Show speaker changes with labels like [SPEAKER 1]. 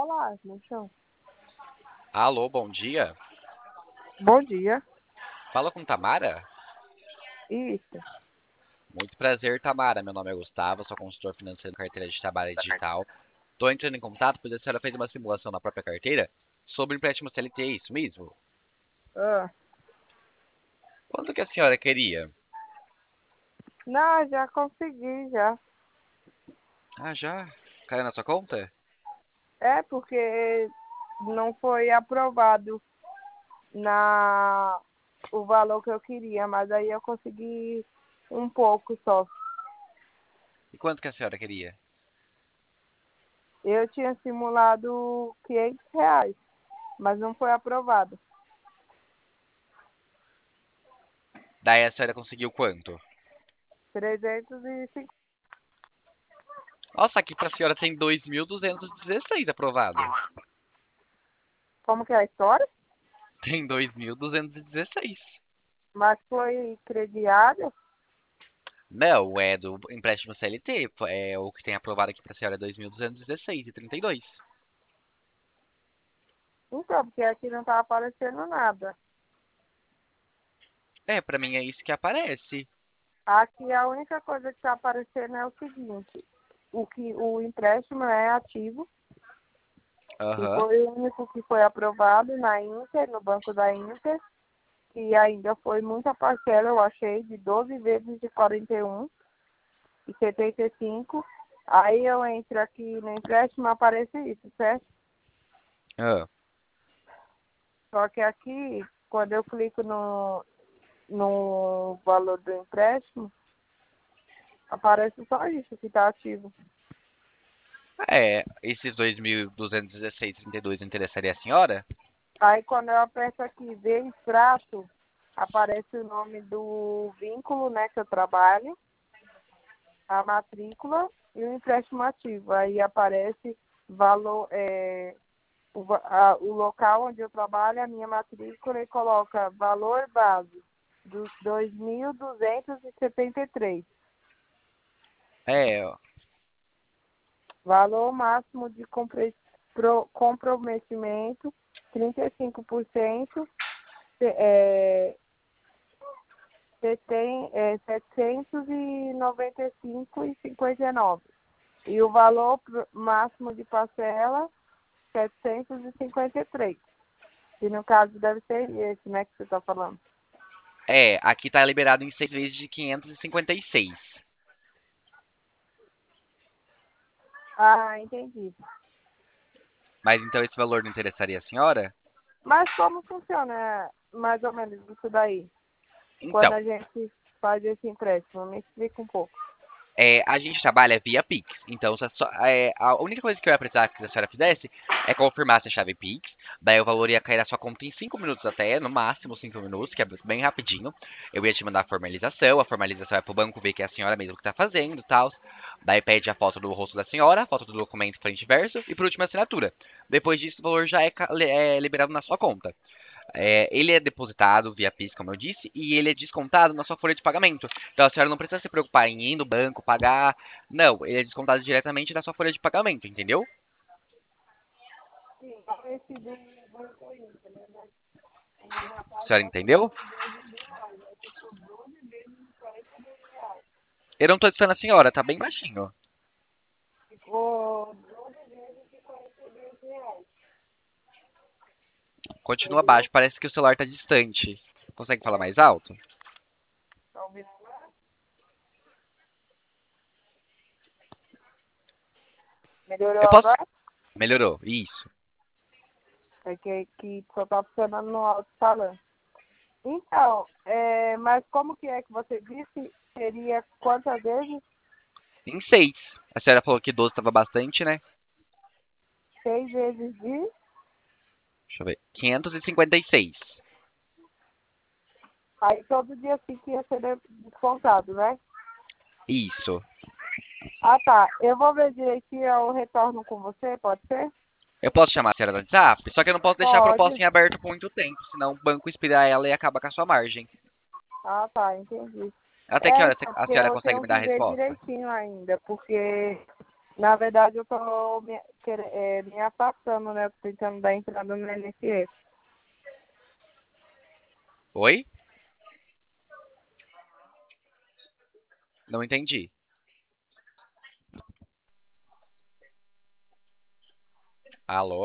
[SPEAKER 1] falar no chão.
[SPEAKER 2] Alô, bom dia.
[SPEAKER 1] Bom dia.
[SPEAKER 2] Fala com Tamara?
[SPEAKER 1] Isso.
[SPEAKER 2] Muito prazer, Tamara. Meu nome é Gustavo, sou consultor financeiro da carteira de trabalho digital. Estou entrando em contato pois a senhora fez uma simulação na própria carteira sobre empréstimo CLT, isso mesmo?
[SPEAKER 1] Ah.
[SPEAKER 2] Quanto que a senhora queria?
[SPEAKER 1] Não, já consegui, já.
[SPEAKER 2] Ah, já? Caiu na sua conta?
[SPEAKER 1] É porque não foi aprovado na o valor que eu queria, mas aí eu consegui um pouco só.
[SPEAKER 2] E quanto que a senhora queria?
[SPEAKER 1] Eu tinha simulado R$ 500, mas não foi aprovado.
[SPEAKER 2] Daí a senhora conseguiu quanto?
[SPEAKER 1] 350.
[SPEAKER 2] Nossa, aqui pra senhora tem 2.216 aprovado.
[SPEAKER 1] Como que é a história?
[SPEAKER 2] Tem 2.216.
[SPEAKER 1] Mas foi crediário?
[SPEAKER 2] Não, é do empréstimo CLT. É o que tem aprovado aqui pra senhora é 2.216,32.
[SPEAKER 1] Então, porque aqui não tá aparecendo nada.
[SPEAKER 2] É, pra mim é isso que aparece.
[SPEAKER 1] Aqui a única coisa que está aparecendo é o seguinte, o empréstimo é ativo e
[SPEAKER 2] Aham.
[SPEAKER 1] foi o único que foi aprovado na Inter, no banco da Inter, e ainda foi muita parcela, eu achei, de 12 vezes de 41,75. Aí eu entro aqui no empréstimo, aparece isso, certo?
[SPEAKER 2] Ah.
[SPEAKER 1] Só que aqui, quando eu clico no valor do empréstimo, aparece só isso que está ativo.
[SPEAKER 2] É, esses 2.216,32 interessaria a senhora?
[SPEAKER 1] Aí quando eu aperto aqui ver extrato, aparece o nome do vínculo, né, que eu trabalho, a matrícula e o empréstimo ativo. Aí aparece valor, o local onde eu trabalho, a minha matrícula e coloca valor base dos 2.273.
[SPEAKER 2] É, ó.
[SPEAKER 1] Valor máximo de comprometimento, 35%, você tem 795,59. E o valor máximo de parcela, 753. E no caso deve ser esse, né, que você está falando.
[SPEAKER 2] Aqui tá liberado em 6 vezes de 556.
[SPEAKER 1] Ah, entendi.
[SPEAKER 2] Mas então esse valor não interessaria a senhora?
[SPEAKER 1] Mas como funciona mais ou menos isso daí? Quando
[SPEAKER 2] Então,
[SPEAKER 1] a gente faz esse empréstimo? Me explica um pouco.
[SPEAKER 2] a gente trabalha via Pix. Então, a única coisa que eu ia precisar que a senhora fizesse é confirmar a chave Pix. Daí o valor ia cair na sua conta em 5 minutos até, no máximo 5 minutos, que é bem rapidinho. Eu ia te mandar a formalização é pro banco ver que é a senhora mesmo que tá fazendo e tal. Daí pede a foto do rosto da senhora, a foto do documento frente e verso e por último a assinatura. Depois disso, o valor já é liberado na sua conta. Ele é depositado via PIS, como eu disse, e ele é descontado na sua folha de pagamento. Então a senhora não precisa se preocupar em ir no banco, pagar. Não, ele é descontado diretamente na sua folha de pagamento, entendeu?
[SPEAKER 1] Sim, esse do Banco Inter, né? O
[SPEAKER 2] A
[SPEAKER 1] rapaz
[SPEAKER 2] senhora
[SPEAKER 1] está falando
[SPEAKER 2] entendeu?
[SPEAKER 1] de 12 reais, vai ser por 12 vezes de R$ 42.
[SPEAKER 2] Eu não tô dizendo a senhora, tá bem baixinho.
[SPEAKER 1] Ficou 12 vezes de R$ 42.
[SPEAKER 2] Continua
[SPEAKER 1] Entendeu?
[SPEAKER 2] baixo, parece que o celular tá distante. Consegue falar mais alto?
[SPEAKER 1] Tá ouvindo agora? Melhorou
[SPEAKER 2] Eu posso.
[SPEAKER 1] agora?
[SPEAKER 2] Melhorou, isso.
[SPEAKER 1] É que só tá funcionando no alto-falante. Então, mas como que é que você disse? Seria quantas vezes?
[SPEAKER 2] Em 6. A senhora falou que 12 tava bastante, né?
[SPEAKER 1] 6 vezes de?
[SPEAKER 2] Deixa eu ver. 556.
[SPEAKER 1] Aí todo dia assim que ia ser descontado, né?
[SPEAKER 2] Isso.
[SPEAKER 1] Ah, tá. Eu vou ver direitinho, eu retorno com você, pode ser?
[SPEAKER 2] Eu posso chamar a senhora no WhatsApp? Só que eu não posso deixar a proposta
[SPEAKER 1] Pode.
[SPEAKER 2] em aberto por muito tempo, senão o banco expira ela e acaba com a sua margem.
[SPEAKER 1] Ah, tá, entendi.
[SPEAKER 2] Até que hora
[SPEAKER 1] Então,
[SPEAKER 2] a
[SPEAKER 1] porque
[SPEAKER 2] senhora
[SPEAKER 1] eu
[SPEAKER 2] consegue
[SPEAKER 1] tenho
[SPEAKER 2] me dar
[SPEAKER 1] que
[SPEAKER 2] a
[SPEAKER 1] ver
[SPEAKER 2] resposta?
[SPEAKER 1] direitinho ainda, porque Na verdade, eu tô me afastando, né? Tentando dar entrada no INSS.
[SPEAKER 2] Oi? Não entendi. Alô?